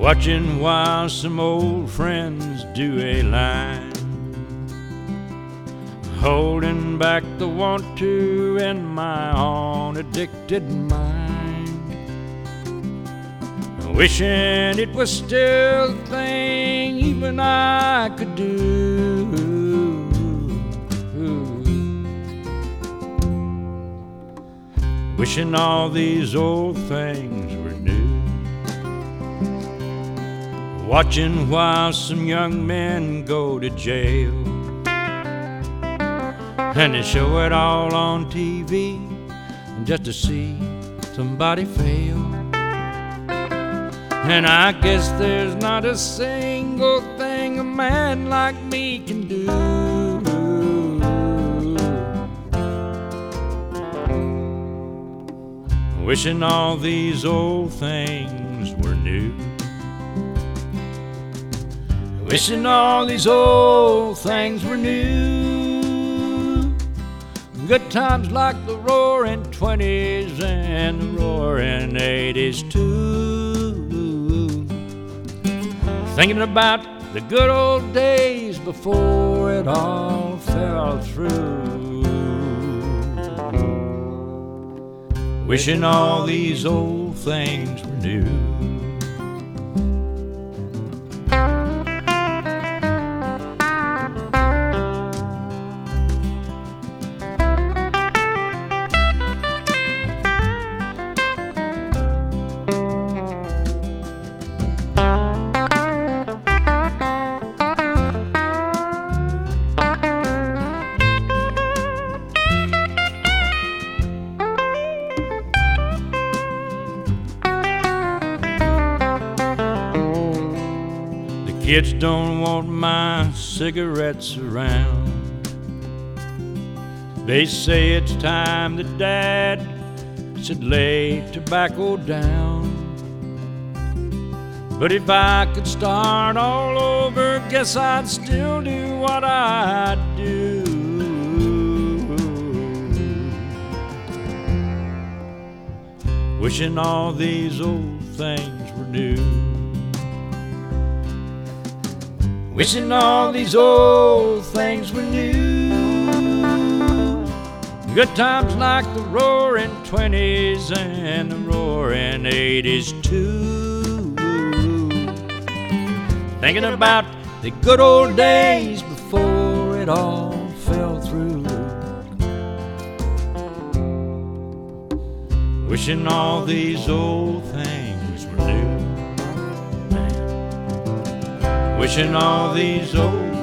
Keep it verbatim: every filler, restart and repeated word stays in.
watching while some old friends do a line, holding back the want to in my own addicted mind, wishing it was still a thing even I could do. Wishing all these old things were new, watching while some young men go to jail, and they show it all on T V just to see somebody fail. And I guess there's not a single thing a man like me can do. Wishing all these old things were new, wishing all these old things were new. Good times like the roaring twenties and the roaring eighties too. Thinking about the good old days before it all fell through. Wishing all these old things were new. Kids don't want my cigarettes around. They say it's time that Dad should lay tobacco down. But if I could start all over, guess I'd still do what I do. Wishing all these old things were new, wishing all these old things were new. Good times like the roaring twenties and the roaring eighties too. Thinking about the good old days before it all fell through. Wishing all these old things were new, wishing all these old